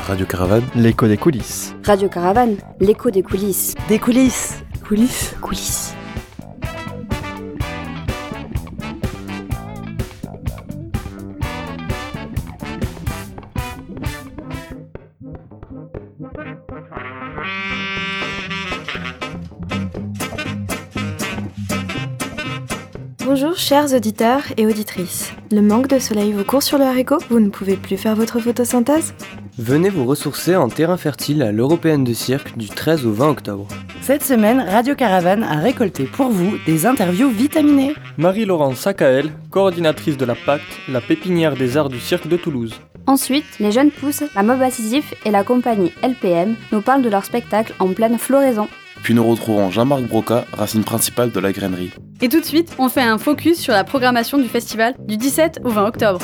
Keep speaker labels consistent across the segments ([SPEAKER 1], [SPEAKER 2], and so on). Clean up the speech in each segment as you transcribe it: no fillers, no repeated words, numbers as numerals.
[SPEAKER 1] Radio Caravane,
[SPEAKER 2] l'écho des coulisses.
[SPEAKER 3] Radio Caravane, l'écho des coulisses.
[SPEAKER 4] Des coulisses.
[SPEAKER 3] Coulisses. Coulisses.
[SPEAKER 5] Bonjour chers auditeurs et auditrices. Le manque de soleil vous court sur le haricot ? Vous ne pouvez plus faire votre photosynthèse ?
[SPEAKER 6] Venez vous ressourcer en terrain fertile à l'Européenne de Cirque du 13 au 20 octobre.
[SPEAKER 4] Cette semaine, Radio Caravane a récolté pour vous des interviews vitaminées.
[SPEAKER 7] Marie-Laurence Sakael, coordinatrice de la PACT, la pépinière des arts du cirque de Toulouse.
[SPEAKER 3] Ensuite, les jeunes pousses, la Mob Incisif et la compagnie LPM nous parlent de leur spectacle en pleine floraison.
[SPEAKER 1] Puis nous retrouvons Jean-Marc Broca, racine principale de la grainerie.
[SPEAKER 8] Et tout de suite, on fait un focus sur la programmation du festival du 17 au 20 octobre.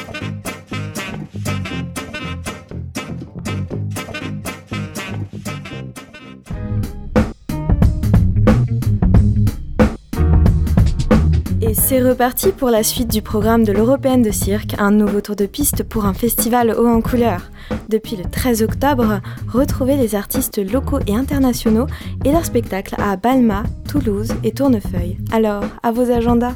[SPEAKER 5] Et c'est reparti pour la suite du programme de l'Européenne de Cirque, un nouveau tour de piste pour un festival haut en couleurs. Depuis le 13 octobre, retrouvez les artistes locaux et internationaux et leurs spectacles à Balma, Toulouse et Tournefeuille. Alors, à vos agendas.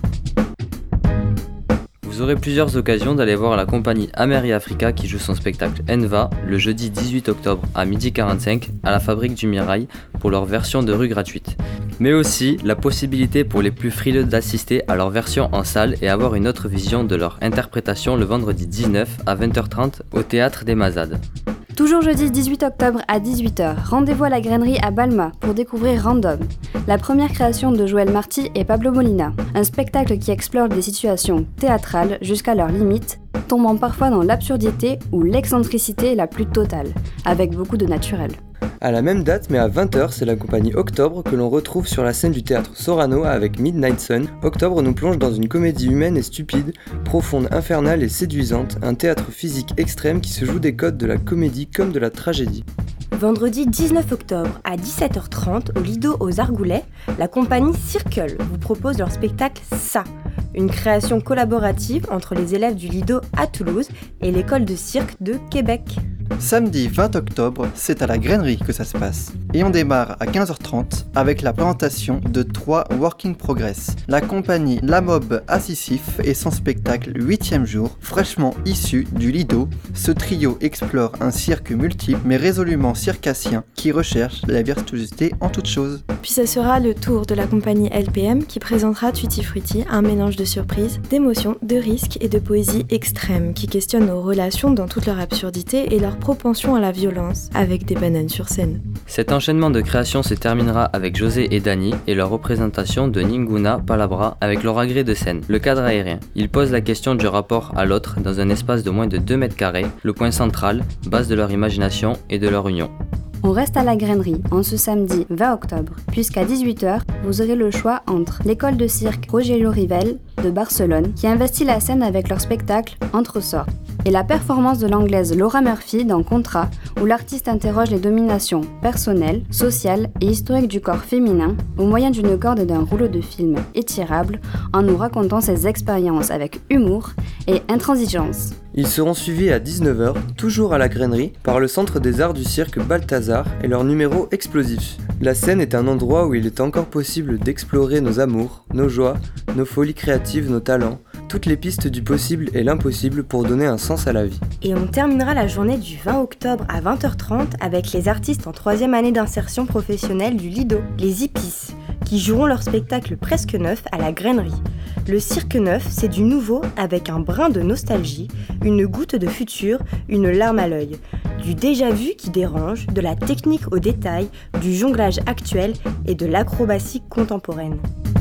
[SPEAKER 6] Vous aurez plusieurs occasions d'aller voir la compagnie Amer et Africa qui joue son spectacle Enva le jeudi 18 octobre à 12h45 à la Fabrique du Mirail pour leur version de rue gratuite. Mais aussi la possibilité pour les plus frileux d'assister à leur version en salle et avoir une autre vision de leur interprétation le vendredi 19 à 20h30 au Théâtre des Mazades.
[SPEAKER 3] Toujours jeudi 18 octobre à 18h, rendez-vous à la grainerie à Balma pour découvrir Random, la première création de Joël Marty et Pablo Molina, un spectacle qui explore des situations théâtrales jusqu'à leurs limites, tombant parfois dans l'absurdité ou l'excentricité la plus totale, avec beaucoup de naturel.
[SPEAKER 6] À la même date, mais à 20h, c'est la compagnie Octobre que l'on retrouve sur la scène du théâtre Sorano avec Midnight Sun. Octobre nous plonge dans une comédie humaine et stupide, profonde, infernale et séduisante, un théâtre physique extrême qui se joue des codes de la comédie comme de la tragédie.
[SPEAKER 9] Vendredi 19 octobre à 17h30 au Lido aux Argoulets, la compagnie Circle vous propose leur spectacle Ça, une création collaborative entre les élèves du Lido à Toulouse et l'école de cirque de Québec.
[SPEAKER 2] Samedi 20 octobre, c'est à la grainerie que ça se passe. Et on démarre à 15h30 avec la présentation de 3 Work in Progress. La compagnie La Mob Incisif et son spectacle 8e jour, fraîchement issu du Lido. Ce trio explore un cirque multiple mais résolument circassien qui recherche la virtuosité en toute chose.
[SPEAKER 5] Puis ce sera le tour de la compagnie LPM qui présentera Tutti Frutti, un mélange de surprises, d'émotions, de risques et de poésie extrême qui questionne nos relations dans toute leur absurdité et leur propension à la violence, avec des bananes sur scène.
[SPEAKER 6] Cet enchaînement de créations se terminera avec José et Dani et leur représentation de Ninguna Palabra avec leur agrès de scène, le cadre aérien. Ils posent la question du rapport à l'autre dans un espace de moins de 2 mètres carrés, le point central, base de leur imagination et de leur union.
[SPEAKER 3] On reste à la grainerie en ce samedi 20 octobre, puisqu'à 18h, vous aurez le choix entre l'école de cirque Rogelio Rivel de Barcelone, qui investit la scène avec leur spectacle Entre sorts, et la performance de l'anglaise Laura Murphy dans Contrat, où l'artiste interroge les dominations personnelles, sociales et historiques du corps féminin au moyen d'une corde et d'un rouleau de film étirable, en nous racontant ses expériences avec humour et intransigeance.
[SPEAKER 6] Ils seront suivis à 19h, toujours à la grainerie, par le Centre des Arts du Cirque Balthazar et leur numéro explosif. La scène est un endroit où il est encore possible d'explorer nos amours, nos joies, nos folies créatives, nos talents, toutes les pistes du possible et l'impossible pour donner un sens à la vie.
[SPEAKER 9] Et on terminera la journée du 20 octobre à 20h30 avec les artistes en 3e année d'insertion professionnelle du Lido, les Hippies, qui joueront leur spectacle presque neuf à la grainerie. Le cirque neuf, c'est du nouveau avec un brin de nostalgie, une goutte de futur, une larme à l'œil. Du déjà-vu qui dérange, de la technique au détail, du jonglage actuel et de l'acrobatie contemporaine.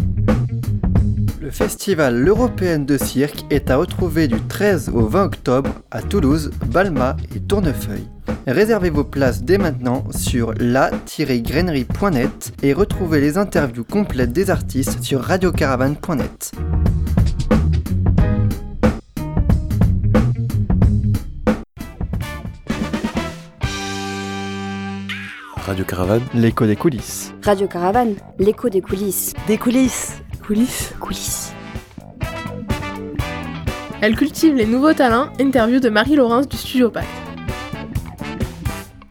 [SPEAKER 2] Le festival l'Européenne de Cirque est à retrouver du 13 au 20 octobre à Toulouse, Balma et Tournefeuille. Réservez vos places dès maintenant sur la-grainerie.net et retrouvez les interviews complètes des artistes sur radiocaravane.net.
[SPEAKER 1] Radio Caravane,
[SPEAKER 2] l'écho des coulisses.
[SPEAKER 3] Radio Caravane, l'écho des coulisses.
[SPEAKER 4] Des coulisses.
[SPEAKER 3] Coulisses. Coulisses.
[SPEAKER 10] Elle cultive les nouveaux talents, interview de Marie-Laurence du Studio PACT.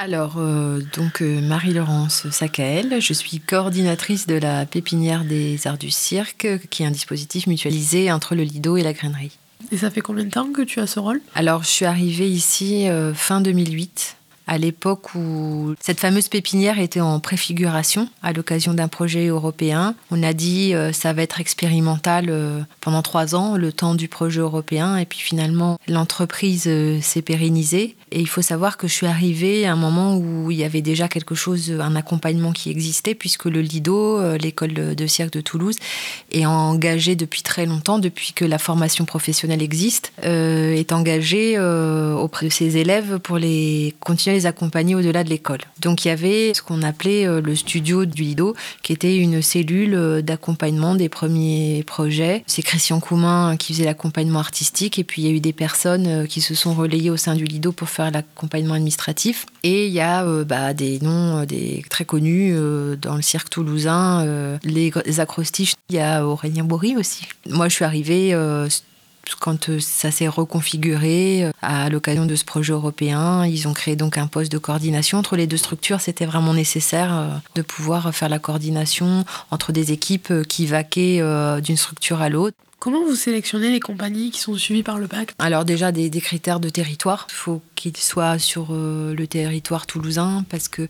[SPEAKER 10] Alors, Marie-Laurence Sakael, je suis coordinatrice de la pépinière des arts du cirque, qui est un dispositif mutualisé entre le Lido et la grainerie.
[SPEAKER 11] Et ça fait combien de temps que tu as ce rôle ?
[SPEAKER 10] Alors, je suis arrivée ici fin 2008. À l'époque où cette fameuse pépinière était en préfiguration à l'occasion d'un projet européen. On a dit ça va être expérimental pendant 3 ans, le temps du projet européen. Et puis finalement, l'entreprise s'est pérennisée. Et il faut savoir que je suis arrivée à un moment où il y avait déjà quelque chose, un accompagnement qui existait, puisque le Lido, l'école de cirque de Toulouse, est engagé depuis très longtemps, depuis que la formation professionnelle existe, est engagé auprès de ses élèves pour les continuer les accompagner au-delà de l'école. Donc il y avait ce qu'on appelait le studio du Lido, qui était une cellule d'accompagnement des premiers projets. C'est Christian Coumin qui faisait l'accompagnement artistique, et puis il y a eu des personnes qui se sont relayées au sein du Lido pour faire l'accompagnement administratif. Et il y a des noms très connus dans le cirque toulousain, les acrostiches. Il y a Aurélien Bory aussi. Moi je suis arrivée quand ça s'est reconfiguré à l'occasion de ce projet européen. Ils ont créé donc un poste de coordination entre les deux structures. C'était vraiment nécessaire de pouvoir faire la coordination entre des équipes qui vaquaient d'une structure à l'autre.
[SPEAKER 11] Comment vous sélectionnez les compagnies qui sont suivies par le pacte ?
[SPEAKER 10] Alors déjà des critères de territoire. Il faut qu'ils soient sur le territoire toulousain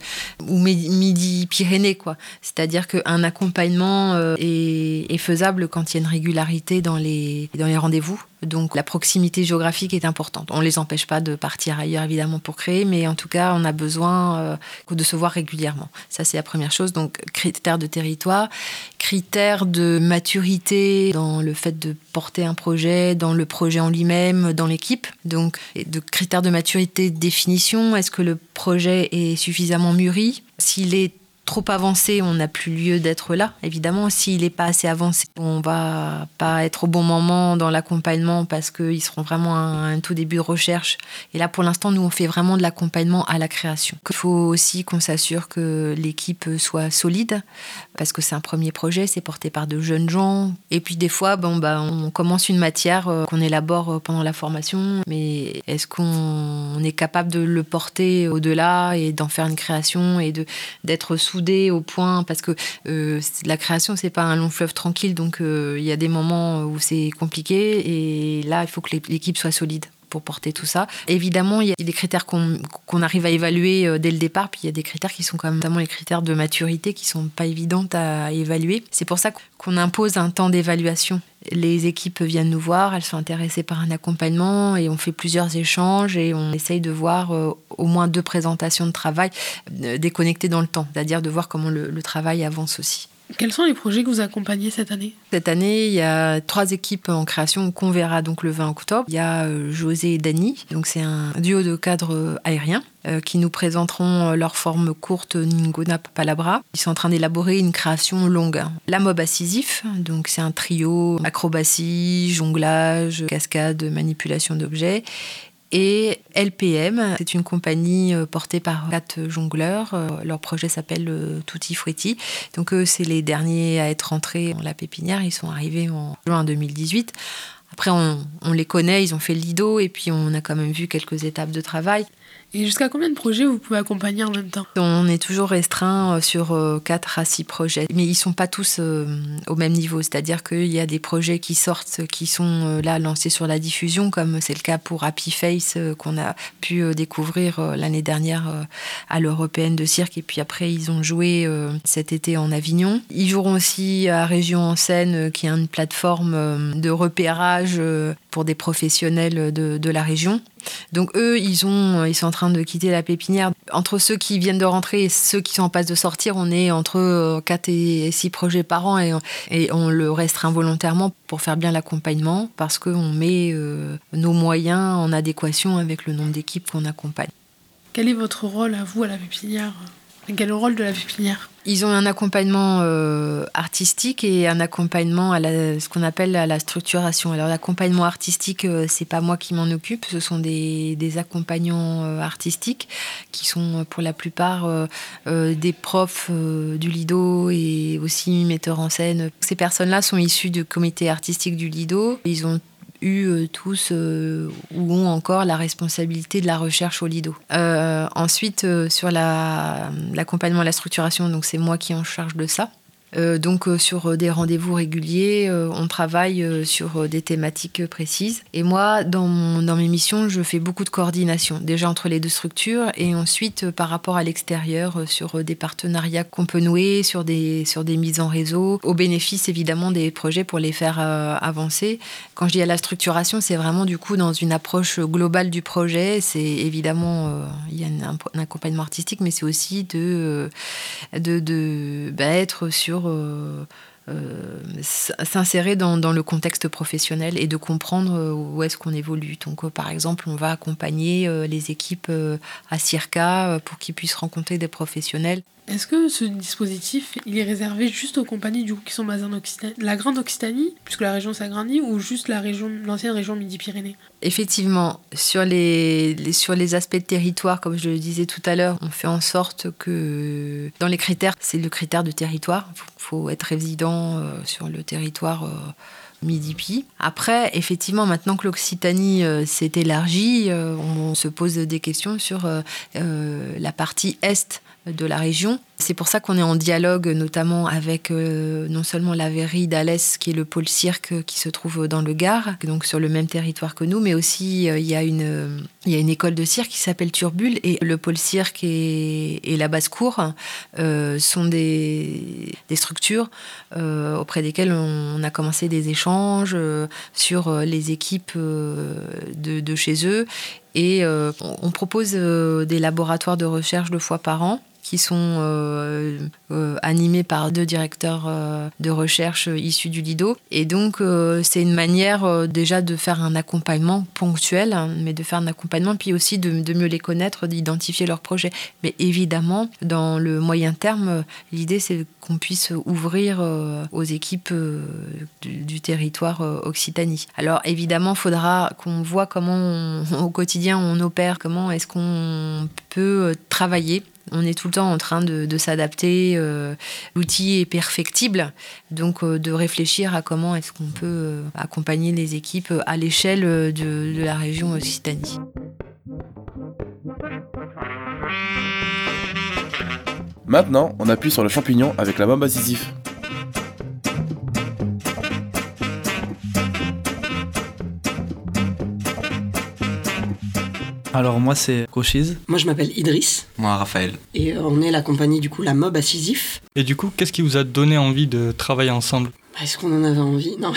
[SPEAKER 10] ou Midi-Pyrénées, quoi. C'est-à-dire qu'un accompagnement est faisable quand il y a une régularité dans les rendez-vous. Donc la proximité géographique est importante. On ne les empêche pas de partir ailleurs évidemment pour créer, mais en tout cas on a besoin de se voir régulièrement. Ça c'est la première chose. Donc critères de territoire, critères de maturité dans le fait de porter un projet, dans le projet en lui-même, dans l'équipe. Donc de critères de maturité, de définition. Est-ce que le projet est suffisamment mûri ? S'il est trop avancé, on n'a plus lieu d'être là. Évidemment, s'il n'est pas assez avancé, on va pas être au bon moment dans l'accompagnement parce qu'ils seront vraiment à un tout début de recherche. Et là, pour l'instant, nous, on fait vraiment de l'accompagnement à la création. Il faut aussi qu'on s'assure que l'équipe soit solide parce que c'est un premier projet, c'est porté par de jeunes gens. Et puis des fois, on commence une matière qu'on élabore pendant la formation, mais est-ce qu'on est capable de le porter au-delà et d'en faire une création et d'être soudé au point, parce que la création c'est pas un long fleuve tranquille, donc il y a des moments où c'est compliqué, et là il faut que l'équipe soit solide pour porter tout ça. Évidemment, il y a des critères qu'on arrive à évaluer dès le départ, puis il y a des critères qui sont quand même, notamment les critères de maturité, qui sont pas évidentes à évaluer. C'est pour ça qu'on impose un temps d'évaluation. Les équipes viennent nous voir, elles sont intéressées par un accompagnement et on fait plusieurs échanges et on essaye de voir au moins 2 présentations de travail déconnectées dans le temps, c'est-à-dire de voir comment le travail avance aussi.
[SPEAKER 11] Quels sont les projets que vous accompagnez cette année ?
[SPEAKER 10] Cette année, il y a 3 équipes en création qu'on verra donc le 20 octobre. Il y a José et Dany, donc c'est un duo de cadres aériens qui nous présenteront leur forme courte Ngona Palabra. Ils sont en train d'élaborer une création longue. La Mob à Sisyphe, donc c'est un trio acrobatie, jonglage, cascade, manipulation d'objets. Et LPM, c'est une compagnie portée par 4 jongleurs. Leur projet s'appelle Tutti Frutti. Donc eux, c'est les derniers à être entrés dans la pépinière. Ils sont arrivés en juin 2018. Après, on les connaît, ils ont fait le Lido et puis on a quand même vu quelques étapes de travail.
[SPEAKER 11] Et jusqu'à combien de projets vous pouvez accompagner en même temps ?
[SPEAKER 10] On est toujours restreint sur 4 à 6 projets. Mais ils ne sont pas tous au même niveau. C'est-à-dire qu'il y a des projets qui sortent, qui sont là lancés sur la diffusion, comme c'est le cas pour Happy Face, qu'on a pu découvrir l'année dernière à l'Européenne de cirque. Et puis après, ils ont joué cet été en Avignon. Ils joueront aussi à Région en Scène, qui est une plateforme de repérage pour des professionnels de la région. Donc eux, ils sont en train de quitter la pépinière. Entre ceux qui viennent de rentrer et ceux qui sont en passe de sortir, on est entre 4 et 6 projets par an et on le restreint volontairement pour faire bien l'accompagnement parce qu'on met nos moyens en adéquation avec le nombre d'équipes qu'on accompagne.
[SPEAKER 11] Quel est votre rôle à vous à la pépinière ? Quel est le rôle de la pépinière ?
[SPEAKER 10] Ils ont un accompagnement artistique et un accompagnement à ce qu'on appelle à la structuration. Alors l'accompagnement artistique, c'est pas moi qui m'en occupe, ce sont des accompagnants artistiques qui sont pour la plupart des profs du Lido et aussi metteurs en scène. Ces personnes-là sont issues du comité artistique du Lido. Ils ont eu tous ou ont encore la responsabilité de la recherche au Lido. Ensuite, sur l'accompagnement à la structuration, donc c'est moi qui est en charge de ça. Donc sur des rendez-vous réguliers, on travaille sur des thématiques précises. Et moi, dans mes missions, je fais beaucoup de coordination, déjà entre les deux structures, et ensuite par rapport à l'extérieur, sur des partenariats qu'on peut nouer, sur des mises en réseau, au bénéfice évidemment des projets pour les faire avancer. Quand je dis à la structuration, c'est vraiment du coup dans une approche globale du projet. C'est évidemment, il y a un accompagnement artistique, mais c'est aussi être sur s'insérer dans le contexte professionnel et de comprendre où est-ce qu'on évolue. Donc, par exemple, on va accompagner les équipes à Circa pour qu'ils puissent rencontrer des professionnels.
[SPEAKER 11] Est-ce que ce dispositif, il est réservé juste aux compagnies du coup, qui sont basées en Occitanie, la Grande Occitanie, puisque la région s'agrandit, ou juste l'ancienne région Midi-Pyrénées ? Effectivement,
[SPEAKER 10] sur les aspects de territoire, comme je le disais tout à l'heure, on fait en sorte que dans les critères, c'est le critère de territoire. Il faut être résident sur le territoire Midi-Pi. Après, effectivement, maintenant que l'Occitanie s'est élargie, on se pose des questions sur la partie est de la région. C'est pour ça qu'on est en dialogue notamment avec non seulement la verrerie d'Alès, qui est le pôle cirque qui se trouve dans le Gard, donc sur le même territoire que nous, mais aussi il y a une école de cirque qui s'appelle Turbule, et le pôle cirque et la basse-cour sont des structures auprès desquelles on a commencé des échanges sur les équipes de chez eux, et on propose des laboratoires de recherche 2 fois par an, qui sont animés par 2 directeurs de recherche issus du Lido. Et donc, c'est une manière déjà de faire un accompagnement ponctuel, mais de faire un accompagnement, puis aussi de mieux les connaître, d'identifier leurs projets. Mais évidemment, dans le moyen terme, l'idée, c'est qu'on puisse ouvrir aux équipes du territoire Occitanie. Alors, évidemment, il faudra qu'on voit comment, au quotidien, on opère, comment est-ce qu'on peut travailler. On est tout le temps en train de s'adapter, l'outil est perfectible, donc de réfléchir à comment est-ce qu'on peut accompagner les équipes à l'échelle de la région Occitanie.
[SPEAKER 1] Maintenant, on appuie sur le champignon avec la mob à Sisyphe.
[SPEAKER 12] Alors moi c'est Rochiz.
[SPEAKER 13] Moi je m'appelle Idriss.
[SPEAKER 14] Moi Raphaël.
[SPEAKER 13] Et on est la compagnie du coup la Mob à Sisyphe.
[SPEAKER 7] Et du coup, qu'est-ce qui vous a donné envie de travailler ensemble ?
[SPEAKER 13] Est-ce qu'on en avait envie ? Non.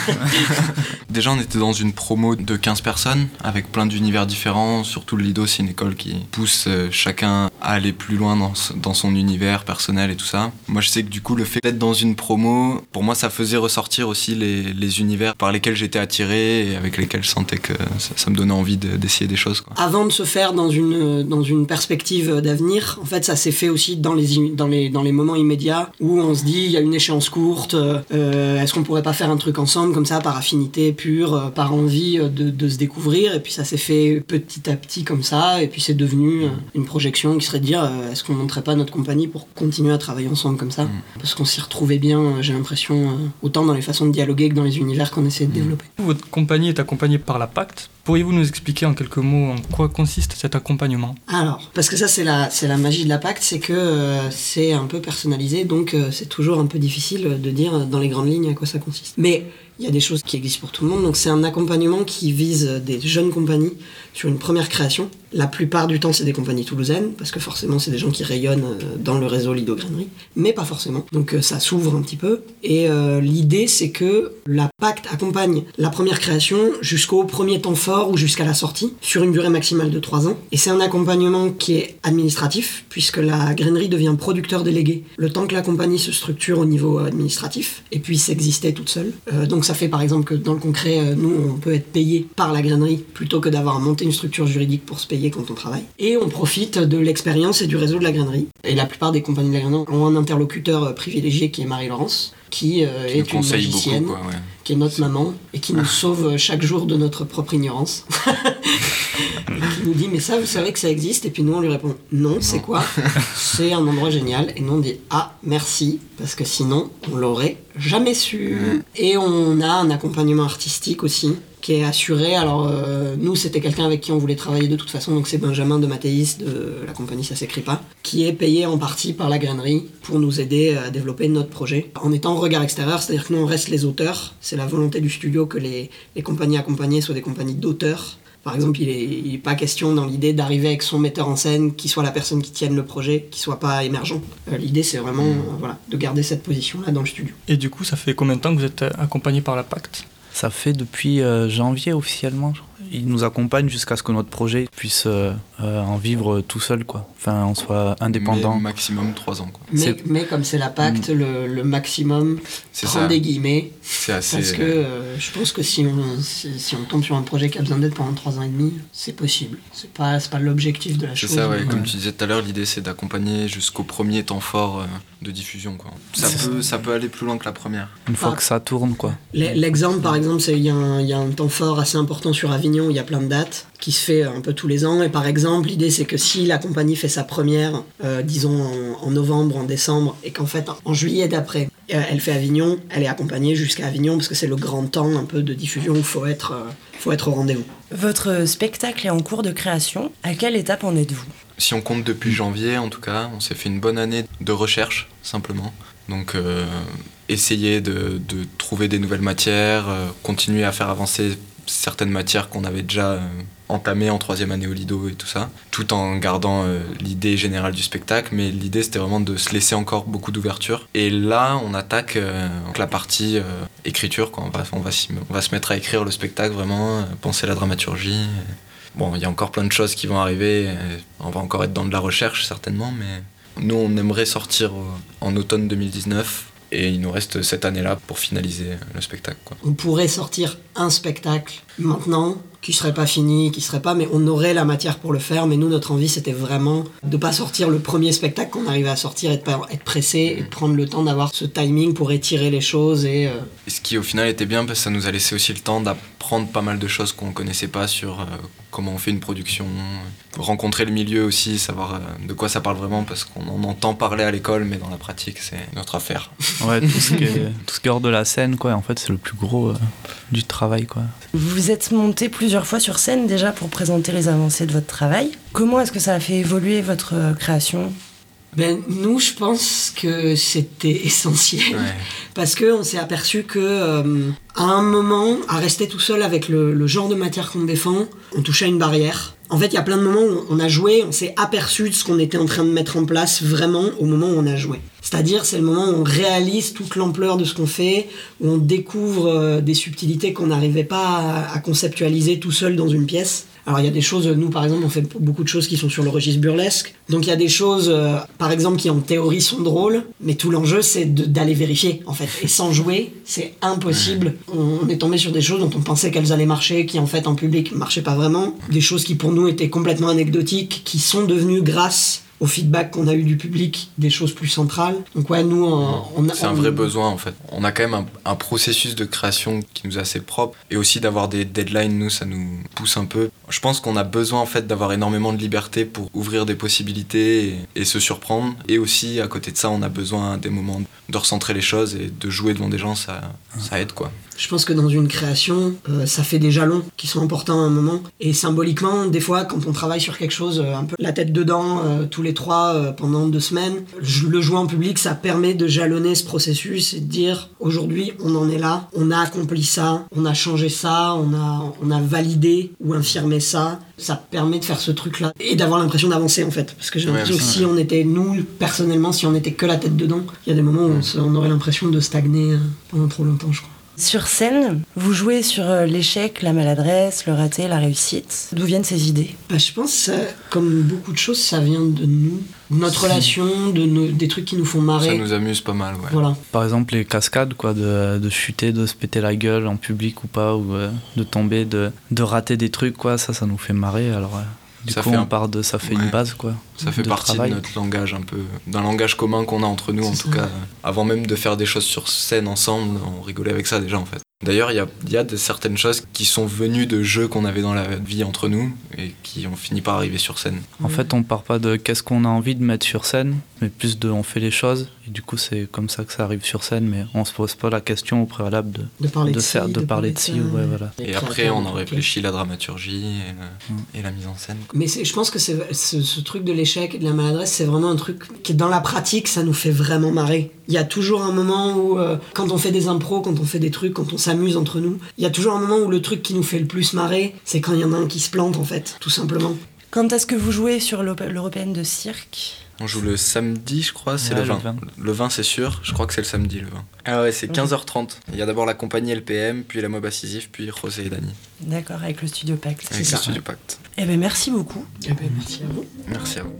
[SPEAKER 14] Déjà, on était dans une promo de 15 personnes, avec plein d'univers différents. Surtout le Lido, c'est une école qui pousse chacun à aller plus loin dans son univers personnel et tout ça. Moi, je sais que du coup, le fait d'être dans une promo, pour moi, ça faisait ressortir aussi les univers par lesquels j'étais attiré et avec lesquels je sentais que ça me donnait envie d'essayer des choses, quoi.
[SPEAKER 13] Avant de se faire dans une perspective d'avenir, en fait, ça s'est fait aussi dans les moments immédiats où on se dit, il y a une échéance courte, est-ce qu'on pourrait pas faire un truc ensemble comme ça, par affinité pure, par envie de se découvrir, et puis ça s'est fait petit à petit comme ça, et puis c'est devenu une projection qui serait de dire est-ce qu'on monterait pas notre compagnie pour continuer à travailler ensemble comme ça, parce qu'on s'y retrouvait bien, j'ai l'impression, autant dans les façons de dialoguer que dans les univers qu'on essaie de développer.
[SPEAKER 7] Votre compagnie est accompagnée par la Pacte. Pourriez-vous nous expliquer en quelques mots en quoi consiste cet accompagnement ?
[SPEAKER 13] Alors, parce que ça c'est la magie de la Pacte, c'est que c'est un peu personnalisé, donc c'est toujours un peu difficile de dire dans les grandes lignes à quoi ça consiste. Mais il y a des choses qui existent pour tout le monde, donc c'est un accompagnement qui vise des jeunes compagnies sur une première création. La plupart du temps, c'est des compagnies toulousaines, parce que forcément, c'est des gens qui rayonnent dans le réseau Lido Grainerie, mais pas forcément. Donc ça s'ouvre un petit peu. Et l'idée, c'est que la Pacte accompagne la première création jusqu'au premier temps fort ou jusqu'à la sortie, sur une durée maximale de 3 ans. Et c'est un accompagnement qui est administratif, puisque la grainerie devient producteur délégué le temps que la compagnie se structure au niveau administratif, et puisse exister toute seule. Donc ça fait par exemple que dans le concret, nous, on peut être payé par la grainerie, plutôt que d'avoir à monter une structure juridique pour se payer quand on travaille. Et on profite de l'expérience et du réseau de la grainerie. Et la plupart des compagnies de la grainerie ont un interlocuteur privilégié qui est Marie-Laurence, qui est une magicienne, beaucoup, qui est notre maman, et qui nous sauve chaque jour de notre propre ignorance. Et qui nous dit, mais ça, vous savez que ça existe ? Et puis nous, on lui répond, non, c'est quoi ? C'est un endroit génial. Et nous, on dit, ah, merci, parce que sinon, on l'aurait jamais su. Et on a un accompagnement artistique aussi, qui est assuré. Alors nous, c'était quelqu'un avec qui on voulait travailler de toute façon, donc c'est Benjamin de Mathéis de la compagnie Ça s'écrit pas, qui est payé en partie par la grainerie pour nous aider à développer notre projet. En étant regard extérieur, c'est-à-dire que nous on reste les auteurs, c'est la volonté du studio que les compagnies accompagnées soient des compagnies d'auteurs. Par exemple, il n'est pas question dans l'idée d'arriver avec son metteur en scène qui soit la personne qui tienne le projet, qui soit pas émergent. L'idée, c'est vraiment de garder cette position-là dans le studio.
[SPEAKER 7] Et du coup, ça fait combien de temps que vous êtes accompagné par la Pacte ?
[SPEAKER 12] Ça fait depuis janvier officiellement. Ils nous accompagnent jusqu'à ce que notre projet puisse en vivre tout seul, quoi. Enfin, on soit indépendant.
[SPEAKER 14] Mais maximum 3 ans, quoi.
[SPEAKER 13] Mais comme c'est la Pacte, le maximum, prendre des guillemets.
[SPEAKER 14] C'est assez...
[SPEAKER 13] Parce que je pense que si on tombe sur un projet qui a besoin d'aide pendant 3 ans et demi, c'est possible. C'est pas l'objectif de la chose.
[SPEAKER 14] C'est ça, ouais. Comme tu disais tout à l'heure, l'idée c'est d'accompagner jusqu'au premier temps fort de diffusion, quoi. Ça peut aller plus loin que la première.
[SPEAKER 12] Une fois que ça tourne, quoi.
[SPEAKER 13] L'exemple, par exemple, c'est il y a un temps fort assez important sur Avignon où il y a plein de dates qui se fait un peu tous les ans. Et par exemple, l'idée c'est que si la compagnie fait sa première, disons en novembre, en décembre, et qu'en fait en juillet d'après, elle fait Avignon, elle est accompagnée jusqu'à Avignon parce que c'est le grand temps un peu de diffusion où il faut être au rendez-vous.
[SPEAKER 4] Votre spectacle est en cours de création. À quelle étape en êtes-vous ?
[SPEAKER 14] Si on compte depuis janvier, en tout cas, on s'est fait une bonne année de recherche, simplement. Donc, essayer de trouver des nouvelles matières, continuer à faire avancer certaines matières qu'on avait déjà entamées en 3e année au Lido et tout ça, tout en gardant l'idée générale du spectacle, mais l'idée c'était vraiment de se laisser encore beaucoup d'ouverture. Et là, on attaque la partie écriture, quoi. On va se mettre à écrire le spectacle, vraiment, penser la dramaturgie. Bon, il y a encore plein de choses qui vont arriver, on va encore être dans de la recherche certainement, mais nous on aimerait sortir en automne 2019 et il nous reste cette année-là pour finaliser le spectacle, quoi.
[SPEAKER 13] On pourrait sortir un spectacle maintenant qui serait pas fini, mais on aurait la matière pour le faire. Mais nous, notre envie, c'était vraiment de pas sortir le premier spectacle qu'on arrivait à sortir et de pas être pressé et de prendre le temps d'avoir ce timing pour étirer les choses. Et
[SPEAKER 14] ce qui, au final, était bien parce que ça nous a laissé aussi le temps d'apprendre pas mal de choses qu'on connaissait pas sur comment on fait une production, rencontrer le milieu aussi, savoir de quoi ça parle vraiment, parce qu'on en entend parler à l'école, mais dans la pratique, c'est notre affaire.
[SPEAKER 12] Ouais, tout ce qui est hors de la scène, quoi. En fait, c'est le plus gros du travail, quoi.
[SPEAKER 4] Vous êtes monté plusieurs fois sur scène déjà pour présenter les avancées de votre travail. Comment est-ce que ça a fait évoluer votre création ?
[SPEAKER 13] Nous, je pense que c'était essentiel, parce qu'on s'est aperçu que à un moment, à rester tout seul avec le genre de matière qu'on défend, on touchait à une barrière. En fait, il y a plein de moments où on a joué, on s'est aperçu de ce qu'on était en train de mettre en place vraiment au moment où on a joué. C'est-à-dire, c'est le moment où on réalise toute l'ampleur de ce qu'on fait, où on découvre des subtilités qu'on n'arrivait pas à conceptualiser tout seul dans une pièce. Alors il y a des choses, nous par exemple on fait beaucoup de choses qui sont sur le registre burlesque, donc il y a des choses par exemple qui en théorie sont drôles, mais tout l'enjeu c'est d'aller vérifier en fait, et sans jouer c'est impossible. On est tombé sur des choses dont on pensait qu'elles allaient marcher, qui en fait en public marchaient pas vraiment, des choses qui pour nous étaient complètement anecdotiques, qui sont devenues grâce au feedback qu'on a eu du public, des choses plus centrales. Donc ouais, nous,
[SPEAKER 14] c'est un vrai besoin en fait. On a quand même un processus de création qui nous est assez propre, et aussi d'avoir des deadlines, nous, ça nous pousse un peu. Je pense qu'on a besoin en fait d'avoir énormément de liberté pour ouvrir des possibilités et se surprendre. Et aussi, à côté de ça, on a besoin des moments de recentrer les choses, et de jouer devant des gens, ça aide, quoi.
[SPEAKER 13] Je pense que dans une création, ça fait des jalons qui sont importants à un moment. Et symboliquement, des fois, quand on travaille sur quelque chose, un peu la tête dedans, tous les trois, pendant 2 semaines, le jouer en public, ça permet de jalonner ce processus et de dire, aujourd'hui, on en est là, on a accompli ça, on a changé ça, on a validé ou infirmé ça. Ça permet de faire ce truc-là et d'avoir l'impression d'avancer, en fait. Parce que j'ai l'impression que si on était, nous, personnellement, si on était que la tête dedans, il y a des moments où on aurait l'impression de stagner pendant trop longtemps, je crois.
[SPEAKER 4] Sur scène, vous jouez sur l'échec, la maladresse, le raté, la réussite. D'où viennent ces idées ?
[SPEAKER 13] Je pense, comme beaucoup de choses, ça vient de nous. Notre relation, des trucs qui nous font marrer.
[SPEAKER 14] Ça nous amuse pas mal, ouais.
[SPEAKER 13] Voilà.
[SPEAKER 12] Par exemple, les cascades, quoi, de chuter, de se péter la gueule en public ou pas, ou de tomber, de rater des trucs, quoi, ça nous fait marrer, alors... Du coup, ça fait une base, quoi.
[SPEAKER 14] Ça fait partie de notre langage, un peu, d'un langage commun qu'on a entre nous, en tout cas. Avant même de faire des choses sur scène ensemble, on rigolait avec ça déjà, en fait. D'ailleurs, il y a certaines choses qui sont venues de jeux qu'on avait dans la vie entre nous et qui ont fini par arriver sur scène.
[SPEAKER 12] En fait, on part pas de qu'est-ce qu'on a envie de mettre sur scène, mais plus de on fait les choses. Et du coup, c'est comme ça que ça arrive sur scène, mais on se pose pas la question au préalable de parler de ça. Ouais, voilà.
[SPEAKER 14] Et après, on en réfléchit la dramaturgie et la mise en scène.
[SPEAKER 13] Mais je pense que ce truc de l'échec et de la maladresse, c'est vraiment un truc qui, dans la pratique, ça nous fait vraiment marrer. Il y a toujours un moment où, quand on fait des impros, quand on fait des trucs, quand on s'amuse entre nous, il y a toujours un moment où le truc qui nous fait le plus marrer, c'est quand il y en a un qui se plante, en fait, tout simplement.
[SPEAKER 4] Quand est-ce que vous jouez sur l'Européenne de cirque ?
[SPEAKER 14] On joue le samedi, je crois, c'est le 20. Le 20, c'est sûr, je crois que c'est le samedi, le 20. Ah ouais, c'est 15h30. Il y a d'abord la compagnie LPM, puis la Mob Incisif, puis José et Dany.
[SPEAKER 4] D'accord, avec le Studio Pacte.
[SPEAKER 14] Avec le Studio Pacte.
[SPEAKER 4] Eh ben merci beaucoup.
[SPEAKER 13] Eh ben merci à vous.
[SPEAKER 14] Merci à vous.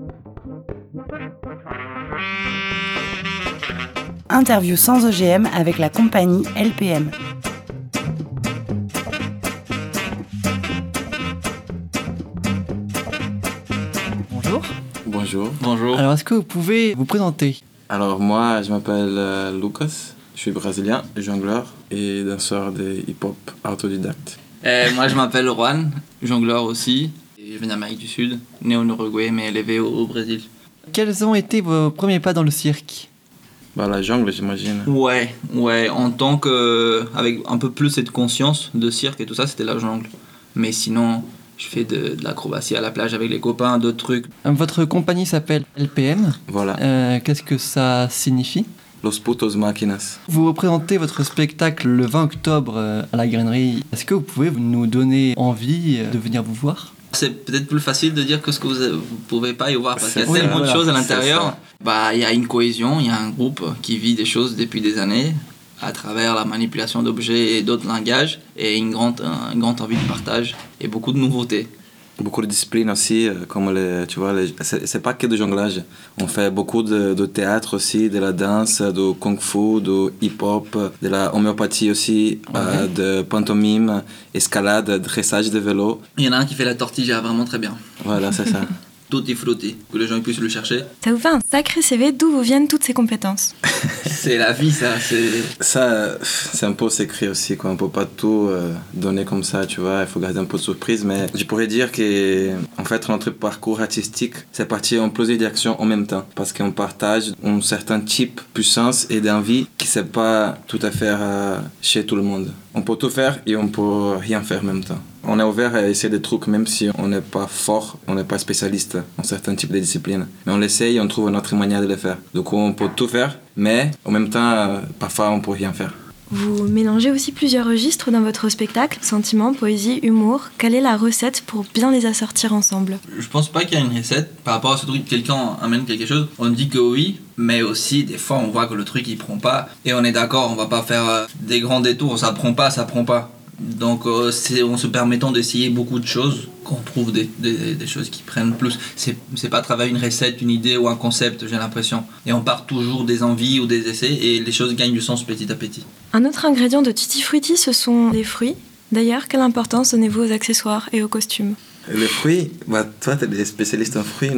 [SPEAKER 4] Interview sans OGM avec la compagnie LPM.
[SPEAKER 2] Bonjour.
[SPEAKER 1] Bonjour.
[SPEAKER 12] Bonjour.
[SPEAKER 2] Alors, est-ce que vous pouvez vous présenter ?
[SPEAKER 1] Alors moi, je m'appelle Lucas, je suis brésilien, jongleur et danseur de hip-hop autodidacte.
[SPEAKER 15] Moi, je m'appelle Juan, jongleur aussi. Et je viens d'Amérique du Sud, né en Uruguay mais élevé au Brésil.
[SPEAKER 2] Quels ont été vos premiers pas dans le cirque ?
[SPEAKER 1] Bah la jungle, j'imagine.
[SPEAKER 15] Ouais, en tant que avec un peu plus cette conscience de cirque et tout ça, c'était la jungle. Mais sinon, je fais de l'acrobatie à la plage avec les copains, d'autres trucs.
[SPEAKER 2] Votre compagnie s'appelle LPM.
[SPEAKER 1] Voilà.
[SPEAKER 2] Qu'est-ce que ça signifie ?
[SPEAKER 1] Los Putos Máquinas.
[SPEAKER 2] Vous représentez votre spectacle le 20 octobre à la Grainerie. Est-ce que vous pouvez nous donner envie de venir vous voir ?
[SPEAKER 15] C'est peut-être plus facile de dire que ce que vous pouvez pas y voir parce qu'il y a tellement de choses à l'intérieur. Bah, il y a une cohésion, il y a un groupe qui vit des choses depuis des années à travers la manipulation d'objets et d'autres langages et une grande envie de partage et beaucoup de nouveautés.
[SPEAKER 1] Beaucoup de disciplines aussi, comme c'est pas que du jonglage. On fait beaucoup de théâtre aussi, de la danse, de kung-fu, de hip-hop, de la homéopathie aussi, de pantomime, escalade, dressage de vélo.
[SPEAKER 15] Il y en a un qui fait la tortilla vraiment très bien.
[SPEAKER 1] Voilà, c'est ça.
[SPEAKER 15] Tutti frutti, que les gens puissent le chercher.
[SPEAKER 5] Ça vous fait un sacré CV, d'où vous viennent toutes ces compétences ?
[SPEAKER 15] C'est la vie, ça.
[SPEAKER 1] Ça, c'est un peu secret aussi, quoi. On peut pas tout donner comme ça, tu vois. Il faut garder un peu de surprise. Mais je pourrais dire que, en fait, notre parcours artistique, c'est parti en plusieurs directions en même temps. Parce qu'on partage un certain type de puissance et d'envie qui c'est pas tout à fait chez tout le monde. On peut tout faire et on peut rien faire en même temps. On est ouvert à essayer des trucs, même si on n'est pas fort, on n'est pas spécialiste en certains types de disciplines. Mais on l'essaye et on trouve notre manière de le faire. Donc on peut tout faire, mais en même temps, parfois on peut rien faire.
[SPEAKER 5] Vous mélangez aussi plusieurs registres dans votre spectacle, sentiment, poésie, humour. Quelle est la recette pour bien les assortir ensemble ?
[SPEAKER 15] Je pense pas qu'il y a une recette. Par rapport à ce truc, quelqu'un amène quelque chose, on dit que oui, mais aussi des fois on voit que le truc il prend pas. Et on est d'accord, on va pas faire des grands détours, ça prend pas. Donc c'est en se permettant d'essayer beaucoup de choses qu'on trouve des choses qui prennent plus. C'est pas travailler une recette, une idée ou un concept, j'ai l'impression. Et on part toujours des envies ou des essais et les choses gagnent du sens petit à petit.
[SPEAKER 5] Un autre ingrédient de Tutti Frutti, ce sont les fruits. D'ailleurs, quelle importance donnez-vous aux accessoires et aux costumes ?
[SPEAKER 1] Les fruits, toi t'es des spécialistes en fruits, non ?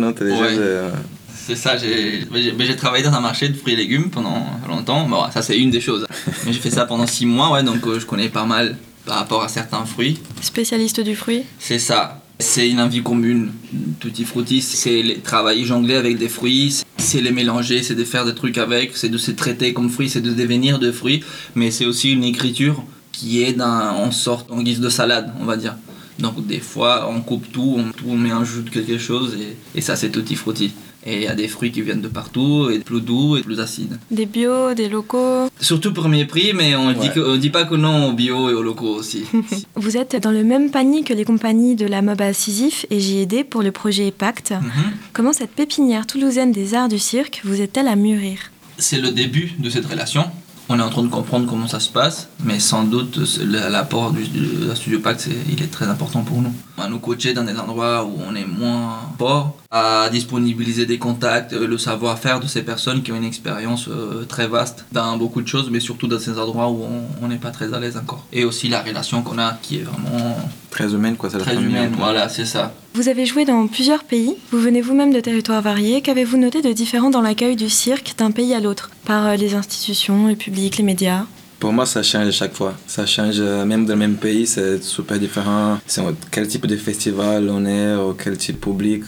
[SPEAKER 15] C'est ça, j'ai travaillé dans un marché de fruits et légumes pendant longtemps. Bon, ça c'est une des choses. Mais j'ai fait ça pendant 6 mois, donc je connais pas mal par rapport à certains fruits. Spécialiste du fruit ? C'est ça. C'est une envie commune. Tutti Frutti, c'est travailler, jongler avec des fruits, c'est les mélanger, c'est de faire des trucs avec, c'est de se traiter comme fruits, c'est de devenir de fruits, mais c'est aussi une écriture qui est en guise de salade, on va dire. Donc des fois, on coupe tout, on met un jus de quelque chose, et ça c'est Tutti Frutti. Et il y a des fruits qui viennent de partout, et plus doux et plus acides.
[SPEAKER 5] Des bio, des locaux.
[SPEAKER 15] Surtout premier prix, mais on dit pas que non aux bio et aux locaux aussi.
[SPEAKER 5] Vous êtes dans le même panier que les compagnies de la Mob Incisif et JD pour le projet Pacte. Comment cette pépinière toulousaine des arts du cirque vous aide-t-elle à mûrir ?
[SPEAKER 15] C'est le début de cette relation. On est en train de comprendre comment ça se passe, mais sans doute l'apport du Studio Pacte, il est très important pour nous. À nous coacher dans des endroits où on est moins fort, à disponibiliser des contacts, le savoir-faire de ces personnes qui ont une expérience très vaste dans beaucoup de choses, mais surtout dans ces endroits où on n'est pas très à l'aise encore. Et aussi la relation qu'on a qui est vraiment...
[SPEAKER 1] Très humaine, quoi.
[SPEAKER 15] Très humaine, voilà, c'est ça.
[SPEAKER 5] Vous avez joué dans plusieurs pays, vous venez vous-même de territoires variés. Qu'avez-vous noté de différent dans l'accueil du cirque d'un pays à l'autre, par les institutions, le public, les médias ?
[SPEAKER 1] Pour moi, ça change à chaque fois. Ça change même dans le même pays, c'est super différent. C'est quel type de festival on est, ou quel type de public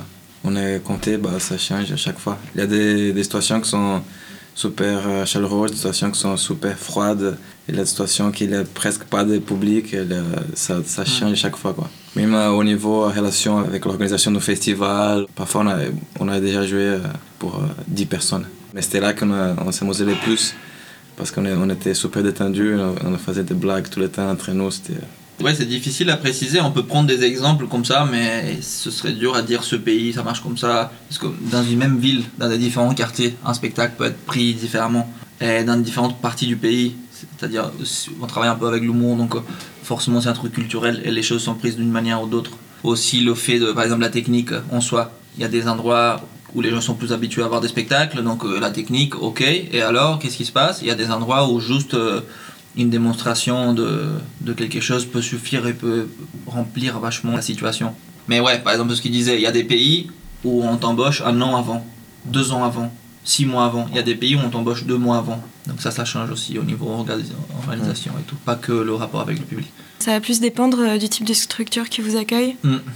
[SPEAKER 1] on est compté, ça change à chaque fois. Il y a des situations qui sont super chaleureuses, des situations qui sont super froides, et la situation qu'il n'y a presque pas de public, ça change à chaque fois, quoi. Même au niveau relation avec l'organisation du festival, parfois on a déjà joué pour 10 personnes. Mais c'était là qu'on s'amusait le plus, parce qu'on était super détendus, on faisait des blagues tout le temps entre nous.
[SPEAKER 15] Ouais, c'est difficile à préciser, on peut prendre des exemples comme ça, mais ce serait dur à dire ce pays, ça marche comme ça. Parce que dans une même ville, dans des différents quartiers, un spectacle peut être pris différemment. Et dans différentes parties du pays, c'est-à-dire on travaille un peu avec l'humour, donc forcément c'est un truc culturel et les choses sont prises d'une manière ou d'autre. Aussi le fait de, par exemple, la technique en soi. Il y a des endroits où les gens sont plus habitués à voir des spectacles, donc la technique, ok. Et alors, qu'est-ce qui se passe ? Il y a des endroits où juste une démonstration de quelque chose peut suffire et peut remplir vachement la situation. Mais ouais, par exemple, ce qu'il disait, il y a des pays où on t'embauche 1 an avant, 2 ans avant, 6 mois avant. Il y a des pays où on t'embauche 2 mois avant. Donc ça change aussi au niveau organisation et tout. Pas que le rapport avec le public.
[SPEAKER 5] Ça va plus dépendre du type de structure qui vous accueille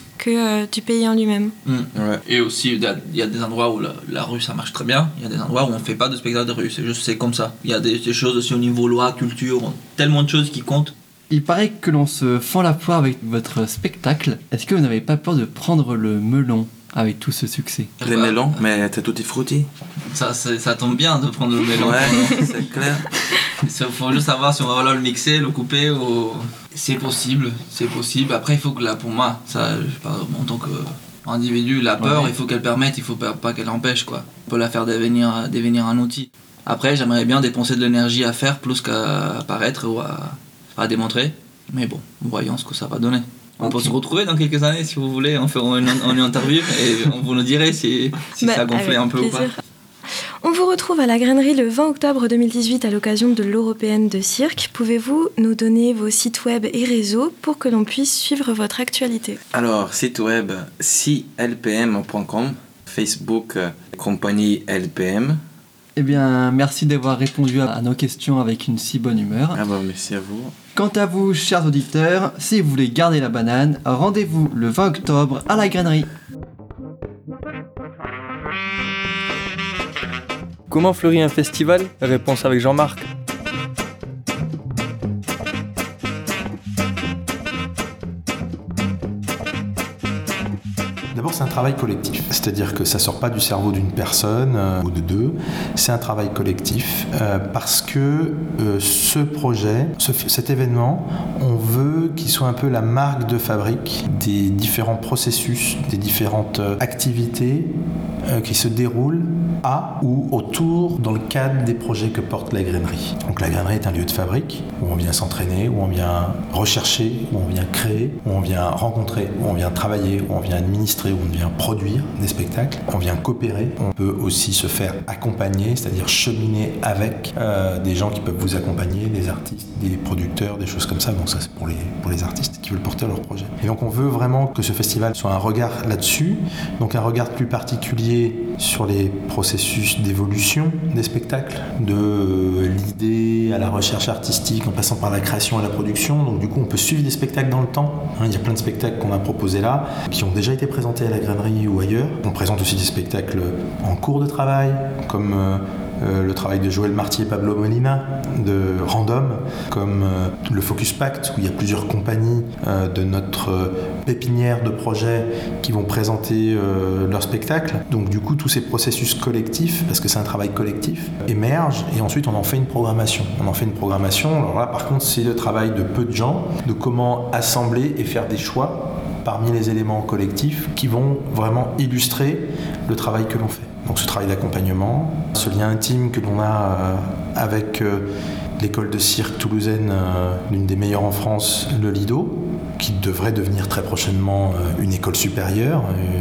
[SPEAKER 5] que du pays en lui-même.
[SPEAKER 15] Ouais. Et aussi, il y a des endroits où la rue, ça marche très bien. Il y a des endroits où on ne fait pas de spectacle de rue. C'est comme ça. Il y a des choses aussi au niveau loi, culture, tellement de choses qui comptent.
[SPEAKER 2] Il paraît que l'on se fend la poire avec votre spectacle. Est-ce que vous n'avez pas peur de prendre le melon avec tout ce succès?
[SPEAKER 1] Les melons, mais t'es tutti frutti.
[SPEAKER 15] Ça tombe bien de prendre le melon.
[SPEAKER 1] Ouais, c'est clair.
[SPEAKER 15] Il faut juste savoir si on va le mixer, le couper ou... C'est possible. Après, il faut que là, pour moi, ça, en tant qu'individu, la peur, il faut qu'elle permette, il faut pas qu'elle empêche, quoi. On peut la faire devenir un outil. Après, j'aimerais bien dépenser de l'énergie à faire plus qu'à apparaître ou à démontrer. Mais bon, voyons ce que ça va donner. On peut se retrouver dans quelques années si vous voulez, on fera une interview et vous nous direz si ça a gonflé un peu ou pas.
[SPEAKER 5] On vous retrouve à la Grainerie le 20 octobre 2018 à l'occasion de l'Européenne de cirque. Pouvez-vous nous donner vos sites web et réseaux pour que l'on puisse suivre votre actualité?
[SPEAKER 1] Alors, site web cilpm.com, Facebook compagnie LPM.
[SPEAKER 2] Eh bien, merci d'avoir répondu à nos questions avec une si bonne humeur.
[SPEAKER 1] Merci à vous.
[SPEAKER 2] Quant à vous, chers auditeurs, si vous voulez garder la banane, rendez-vous le 20 octobre à la Grainerie.
[SPEAKER 16] Comment fleurit un festival? Réponse avec Jean-Marc.
[SPEAKER 17] D'abord, c'est un travail collectif. C'est-à-dire que ça ne sort pas du cerveau d'une personne ou de deux. C'est un travail collectif parce que ce projet, cet événement, on veut qu'il soit un peu la marque de fabrique des différents processus, des différentes activités qui se déroulent à ou autour dans le cadre des projets que porte la Grainerie. Donc la Grainerie est un lieu de fabrique où on vient s'entraîner, où on vient rechercher, où on vient créer, où on vient rencontrer, où on vient travailler, où on vient administrer, où on vient produire des spectacles, on vient coopérer. On peut aussi se faire accompagner, c'est-à-dire cheminer avec des gens qui peuvent vous accompagner, des artistes, des producteurs, des choses comme ça. Donc ça c'est pour les artistes qui veulent porter leur projet. Et donc on veut vraiment que ce festival soit un regard là-dessus, donc un regard plus particulier sur les processus d'évolution des spectacles, de l'idée à la recherche artistique en passant par la création à la production. Donc du coup on peut suivre des spectacles dans le temps. Il y a plein de spectacles qu'on a proposés là qui ont déjà été présentés à la Grainerie ou ailleurs. On présente aussi des spectacles en cours de travail comme le travail de Joël Marty et Pablo Molina de Random, comme le Focus Pact où il y a plusieurs compagnies de notre pépinière de projets qui vont présenter leurs spectacles. Donc du coup tous ces processus collectifs, parce que c'est un travail collectif, émergent et ensuite on en fait une programmation. Alors là par contre c'est le travail de peu de gens, de comment assembler et faire des choix parmi les éléments collectifs qui vont vraiment illustrer le travail que l'on fait. Donc ce travail d'accompagnement, ce lien intime que l'on a avec l'école de cirque toulousaine, l'une des meilleures en France, le Lido, qui devrait devenir très prochainement une école supérieure.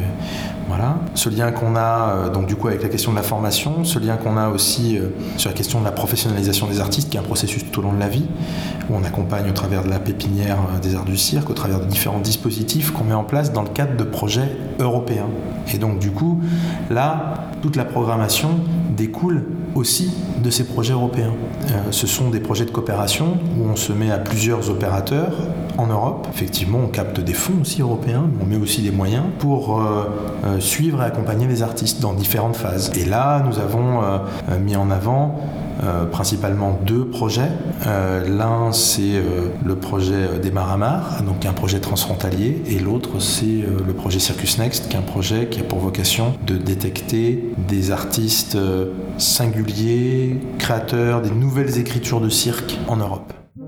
[SPEAKER 17] Voilà. Ce lien qu'on a donc du coup avec la question de la formation, ce lien qu'on a aussi sur la question de la professionnalisation des artistes, qui est un processus tout au long de la vie, où on accompagne au travers de la pépinière des arts du cirque, au travers de différents dispositifs qu'on met en place dans le cadre de projets européens. Et donc du coup, là, toute la programmation découle aussi de ces projets européens. Ce sont des projets de coopération où on se met à plusieurs opérateurs en Europe. Effectivement, on capte des fonds aussi européens, on met aussi des moyens pour suivre et accompagner les artistes dans différentes phases. Et là, nous avons mis en avant principalement 2 projets. L'un, c'est le projet des Maramars, donc un projet transfrontalier, et l'autre, c'est le projet Circus Next, qui est un projet qui a pour vocation de détecter des artistes singuliers, créateurs, des nouvelles écritures de cirque en Europe.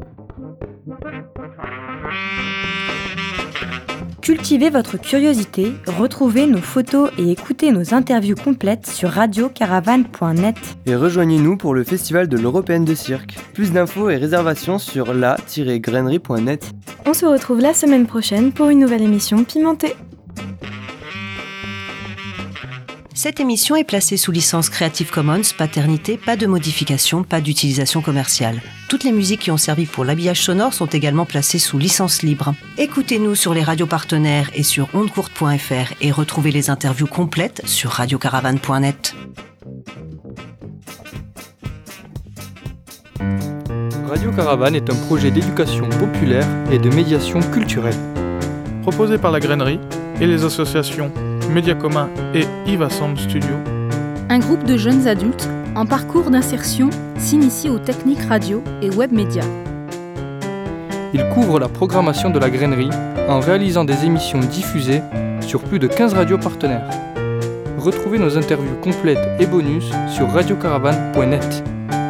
[SPEAKER 9] Cultivez votre curiosité, retrouvez nos photos et écoutez nos interviews complètes sur radiocaravane.net.
[SPEAKER 16] Et rejoignez-nous pour le festival de l'Européenne de cirque. Plus d'infos et réservations sur la-grainerie.net.
[SPEAKER 5] On se retrouve la semaine prochaine pour une nouvelle émission pimentée.
[SPEAKER 18] Cette émission est placée sous licence Creative Commons, paternité, pas de modification, pas d'utilisation commerciale. Toutes les musiques qui ont servi pour l'habillage sonore sont également placées sous licence libre. Écoutez-nous sur les radios partenaires et sur ondecourte.fr et retrouvez les interviews complètes sur radiocaravane.net.
[SPEAKER 16] Radio Caravane est un projet d'éducation populaire et de médiation culturelle.
[SPEAKER 19] Proposé par la Grainerie et les associations Média Commun et Iva Sound Studio.
[SPEAKER 8] Un groupe de jeunes adultes en parcours d'insertion s'initie aux techniques radio et web médias.
[SPEAKER 16] Il couvre la programmation de la Grainerie en réalisant des émissions diffusées sur plus de 15 radios partenaires. Retrouvez nos interviews complètes et bonus sur radiocaravane.net.